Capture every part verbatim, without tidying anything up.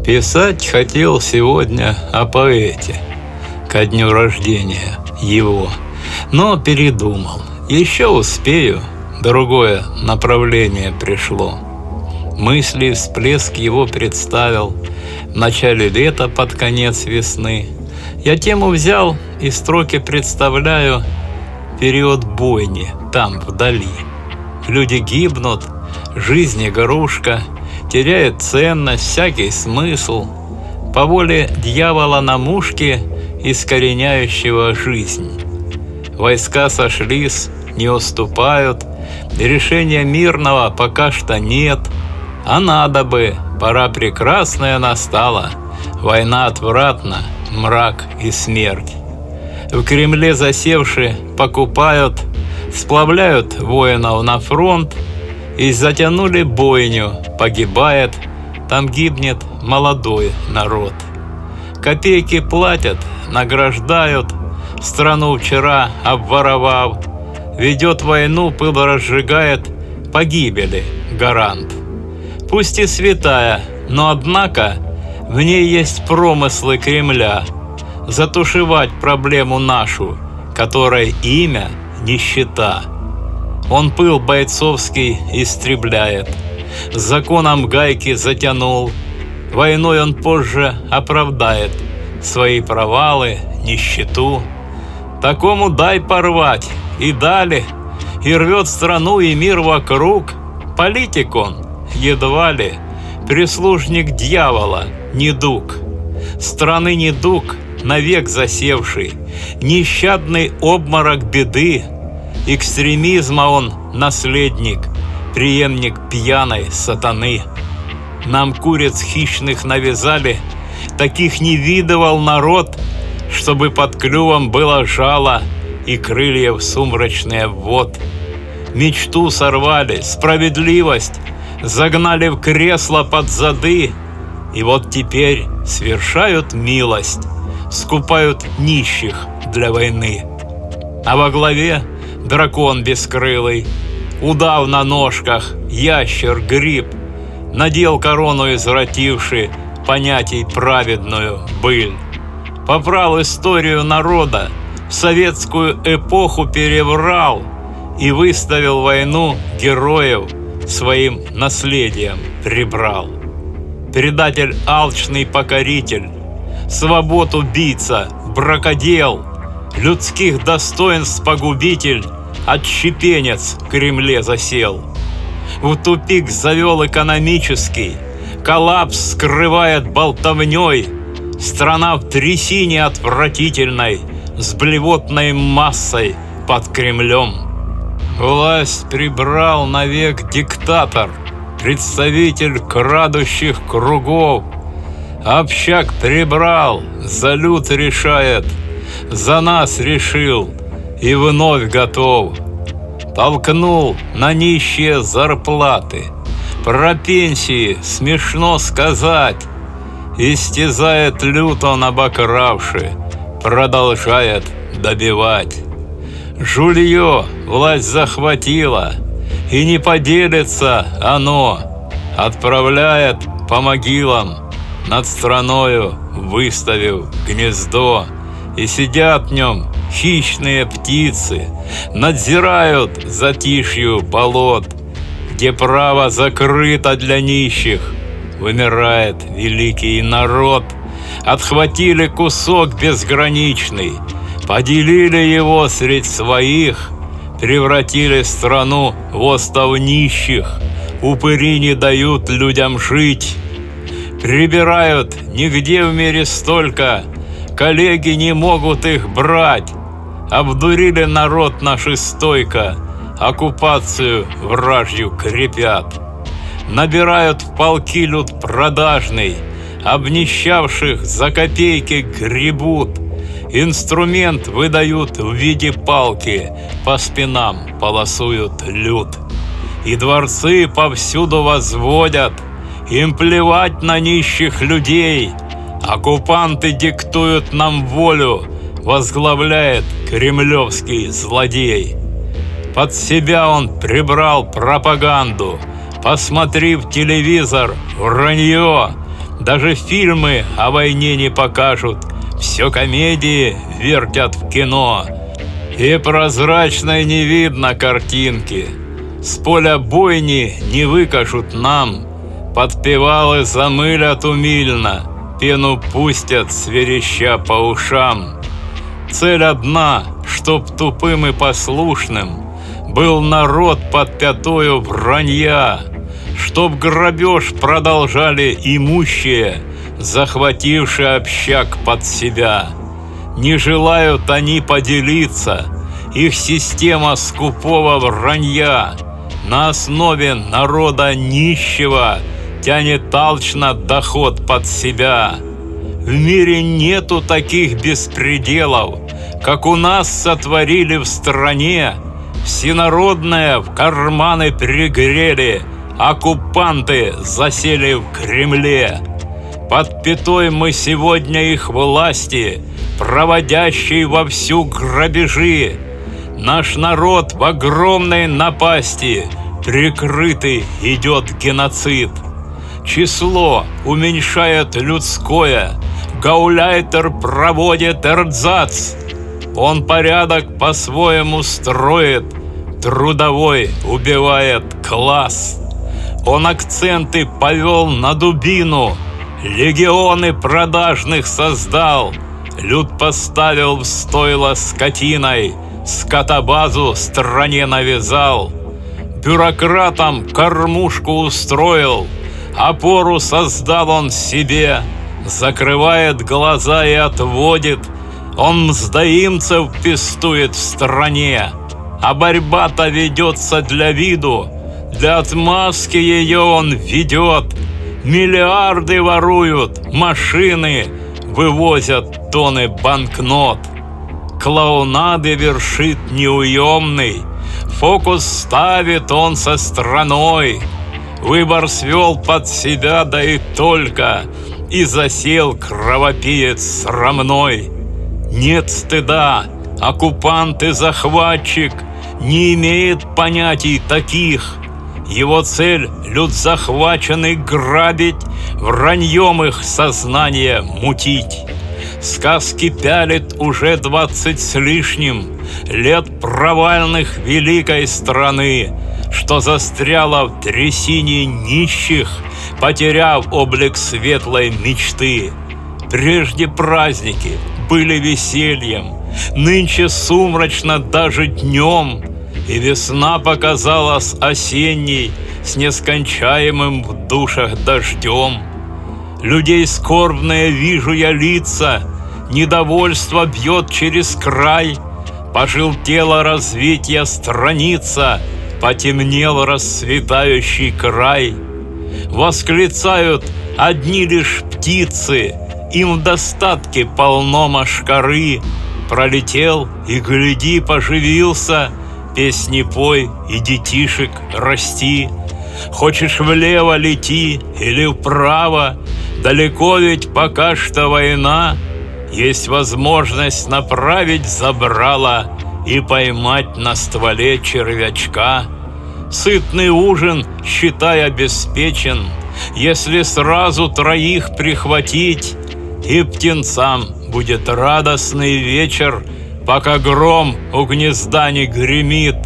Писать хотел сегодня о поэте ко дню рождения его, но передумал. Еще успею, другое направление пришло. Мысли всплеск его представил в начале лета под конец весны. Я тему взял и строки представляю период бойни там вдали. Люди гибнут, жизнь игрушка, теряет ценность, всякий смысл, по воле дьявола на мушке, искореняющего жизнь. Войска сошлись, не уступают, решения мирного пока что нет, а надо бы, пора прекрасная настала, война отвратна, мрак и смерть. В Кремле засевшие покупают, сплавляют воинов на фронт, и затянули бойню, погибает, там гибнет молодой народ. Копейки платят, награждают, страну вчера обворовав, ведет войну, пыл разжигает, погибели гарант. Пусть и святая, но однако в ней есть промыслы Кремля, затушевать проблему нашу, которой имя нищета. Он пыл бойцовский истребляет, законом гайки затянул, войной он позже оправдает свои провалы, нищету. Такому дай порвать, и дали, и рвет страну и мир вокруг. Политик он, едва ли, прислужник дьявола, недуг. Страны недуг, навек засевший, нещадный обморок беды. Экстремизма он наследник, преемник пьяной сатаны. Нам куриц хищных навязали, таких не видывал народ, чтобы под клювом было жало и крыльев сумрачный обвод. Мечту сорвали, справедливость загнали в кресло под зады, и вот теперь свершают милость, скупают нищих для войны. А во главе дракон бескрылый, удав на ножках, ящер, гриб, надел корону извративший понятий праведную быль. Попрал историю народа, в советскую эпоху переврал и выставил войну героев своим наследием прибрал. Предатель алчный покоритель, свобод убийца, бракодел, людских достоинств погубитель, отщепенец в Кремле засел. В тупик завел экономический, коллапс скрывает болтовней, страна в трясине отвратительной, с блевотной массой под Кремлем. Власть прибрал навек диктатор, представитель крадущих кругов. Общак прибрал, за люд решает, за нас решил и вновь готов. Толкнул на нищие зарплаты, про пенсии смешно сказать. Истязает люд он обокравший, продолжает добивать. Жулье власть захватила, и не поделится оно, отправляет по могилам, над страною выставив гнездо. И сидят в нем хищные птицы, надзирают затишью болот, где право закрыто для нищих, вымирает великий народ. Отхватили кусок безграничный, поделили его средь своих, превратили страну в остров нищих, упыри не дают людям жить. Прибирают нигде в мире столько, коллеги не могут их брать. Обдурили народ наши стойко, оккупацию вражью крепят. Набирают в полки люд продажный, обнищавших за копейки гребут. Инструмент выдают в виде палки, по спинам полосуют люд. И дворцы повсюду возводят, им плевать на нищих людей. Оккупанты диктуют нам волю, возглавляет кремлевский злодей. Под себя он прибрал пропаганду, посмотрев телевизор, вранье, Даже фильмы о войне не покажут, все комедии вертят в кино. И прозрачной не видно картинки, с поля бойни не выкажут нам. Подпевалы замылят умильно, пену пустят, свереща по ушам. Цель одна, чтоб тупым и послушным был народ под пятою вранья, чтоб грабеж продолжали имущие, захватившие общак под себя. Не желают они поделиться, их система скупого вранья на основе народа нищего тянет алчно доход под себя. В мире нету таких беспределов, как у нас сотворили в стране. Всенародное в карманы пригрели, оккупанты засели в Кремле. Под пятой мы сегодня их власти, проводящей вовсю грабежи. Наш народ в огромной напасти, прикрытый идет геноцид. Число уменьшает людское, гауляйтер проводит эрзац. Он порядок по-своему строит, трудовой убивает класс. Он акценты повел на дубину, легионы продажных создал, люд поставил в стойло скотиной, скотобазу стране навязал. Бюрократам кормушку устроил, опору создал он себе, закрывает глаза и отводит. Он мздоимцев пестует в стране, а борьба-то ведется для виду, для отмазки ее он ведет. Миллиарды воруют, машины вывозят тонны банкнот. Клоунады вершит неуемный, фокус ставит он со страной. Выбор свел под себя, да и только, и засел кровопиец срамной. Нет стыда, оккупант и захватчик не имеет понятий таких. Его цель — люд захваченный грабить, враньем их сознание мутить. Сказки пялит уже двадцать с лишним лет провальных великой страны, что застряла в трясине нищих, потеряв облик светлой мечты. Прежде праздники были весельем, нынче сумрачно даже днем, и весна показалась осенней с нескончаемым в душах дождем. Людей скорбные вижу я лица, недовольство бьет через край. Пожелтела развития страница, потемнел расцветающий край. Восклицают одни лишь птицы, им в достатке полно мошкары. Пролетел и, гляди, поживился, песни пой и детишек расти. Хочешь влево — лети или вправо, далеко ведь пока что война. Есть возможность направить забрало и поймать на стволе червячка. Сытный ужин, считай, обеспечен, если сразу троих прихватить. И птенцам будет радостный вечер, пока гром у гнезда не гремит.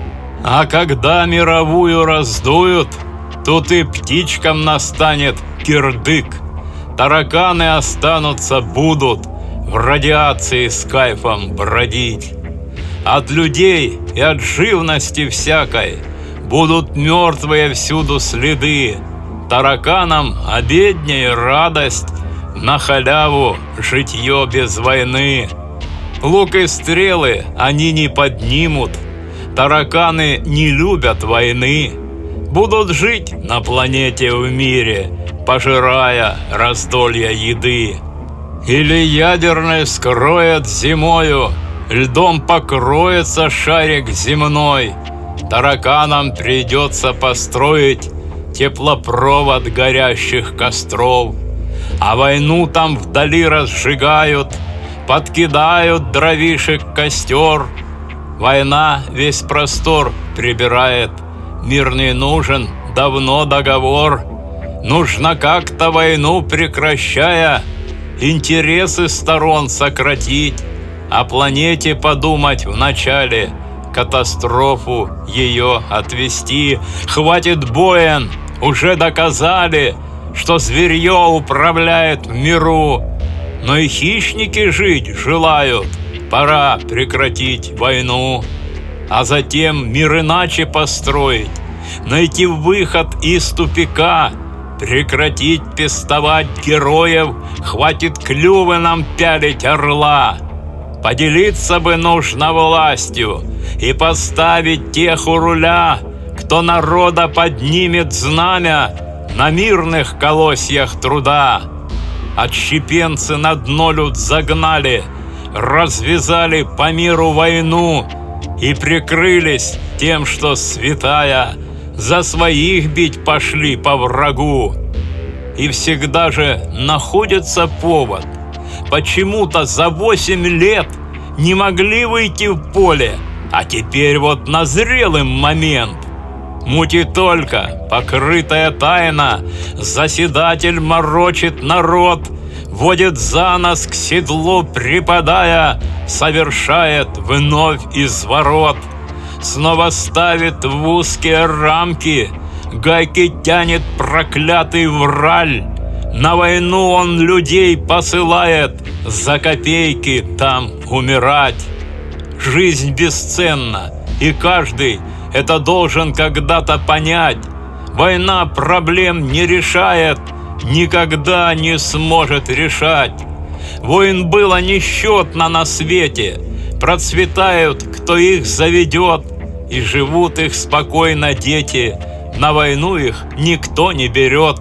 А когда мировую раздуют, тут и птичкам настанет кирдык. Тараканы останутся, будут в радиации с кайфом бродить. От людей и от живности всякой будут мертвые всюду следы. Тараканам обедней радость, на халяву житье без войны. Лук и стрелы они не поднимут, тараканы не любят войны. Будут жить на планете в мире, пожирая раздолье еды. Или ядерной скроет зимою, льдом покроется шарик земной. Тараканам придется построить теплопровод горящих костров. А войну там вдали разжигают, подкидают дровишек костер. Война весь простор прибирает, мирный нужен давно договор. Нужно как-то войну прекращая интересы сторон сократить, о планете подумать вначале, катастрофу ее отвести. Хватит боен, уже доказали, что зверье управляет в миру. Но и хищники жить желают, пора прекратить войну. А затем мир иначе построить, найти выход из тупика, прекратить пестовать героев, хватит клювы нам пялить орла. Поделиться бы нужно властью и поставить тех у руля, кто народа поднимет знамя на мирных колосьях труда. Отщепенцы на дно люд загнали, развязали по миру войну и прикрылись тем, что святая, за своих бить пошли по врагу. И всегда же находится повод. Почему-то за восемь лет не могли выйти в поле, а теперь вот назрел им момент. Мути только, покрытая тайна, заседатель морочит народ, водит за нос к седлу припадая, совершает вновь изворот. Снова ставит в узкие рамки, гайки тянет проклятый враль. На войну он людей посылает, за копейки там умирать. Жизнь бесценна, и каждый это должен когда-то понять. Война проблем не решает, никогда не сможет решать. Войн было несчетно на свете, процветают, кто их заведет, и живут их спокойно дети, на войну их никто не берет.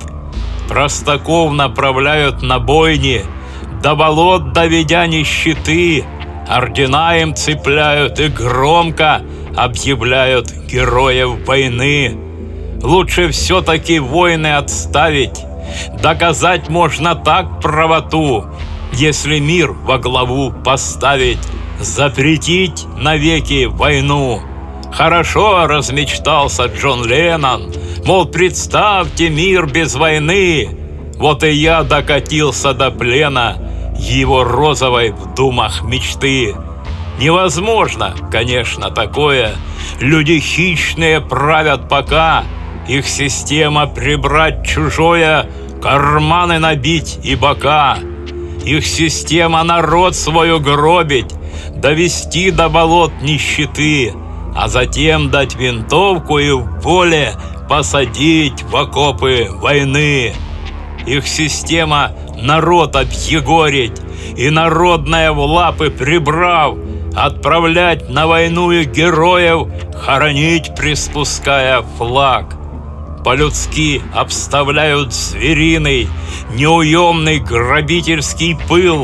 Простаков направляют на бойни, до болот доведя нищеты, ордена им цепляют и громко объявляют героев войны. Лучше все-таки войны отставить, доказать можно так правоту, если мир во главу поставить, запретить навеки войну. Хорошо размечтался Джон Леннон, мол, представьте мир без войны. Вот и я докатился до плена его розовой в думах мечты. Невозможно, конечно, такое. Люди хищные правят пока, их система прибрать чужое, карманы набить и бока. Их система народ свою гробить, довести до болот нищеты, а затем дать винтовку и в поле посадить в окопы войны. Их система народ объегорить и народное в лапы прибрав, отправлять на войну их героев, хоронить приспуская флаг. По-людски обставляют звериный, неуемный грабительский пыл,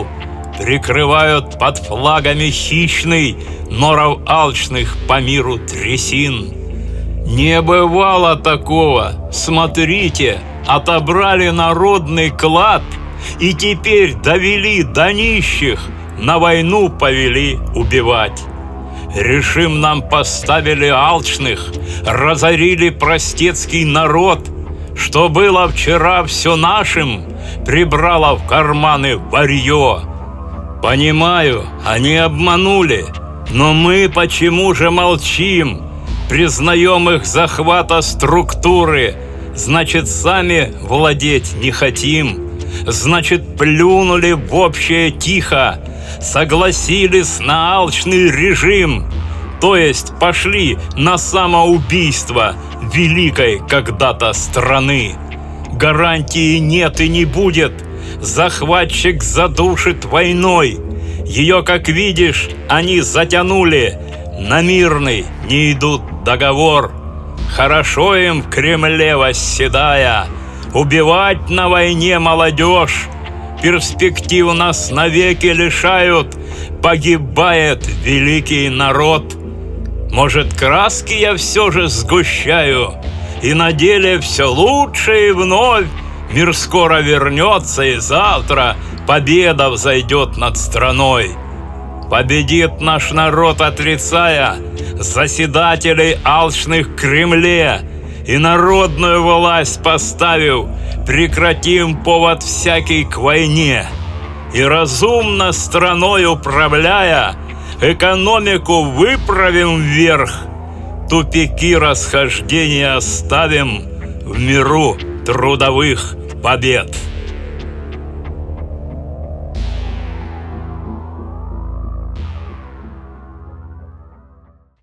прикрывают под флагами хищный норов алчных по миру трясин. Не бывало такого, смотрите, отобрали народный клад и теперь довели до нищих, на войну повели убивать. Режим нам поставили алчных, разорили простецкий народ. Что было вчера все нашим, прибрало в карманы варьё. Понимаю, они обманули, но мы почему же молчим? Признаем их захвата структуры, значит, сами владеть не хотим. Значит, плюнули в общее тихо, согласились на алчный режим, то есть пошли на самоубийство великой когда-то страны. Гарантии нет и не будет, захватчик задушит войной. Ее, как видишь, они затянули, на мирный не идут договор. Хорошо им в Кремле восседая убивать на войне молодежь. Перспектив нас навеки лишают, погибает великий народ. Может, краски я все же сгущаю, и на деле все лучше и вновь. Мир скоро вернется, и завтра победа взойдет над страной. Победит наш народ, отрицая заседателей алчных в Кремле, и народную власть поставив, прекратим повод всякий к войне. И разумно страной управляя, экономику выправим вверх, тупики расхождения оставим в миру трудовых побед.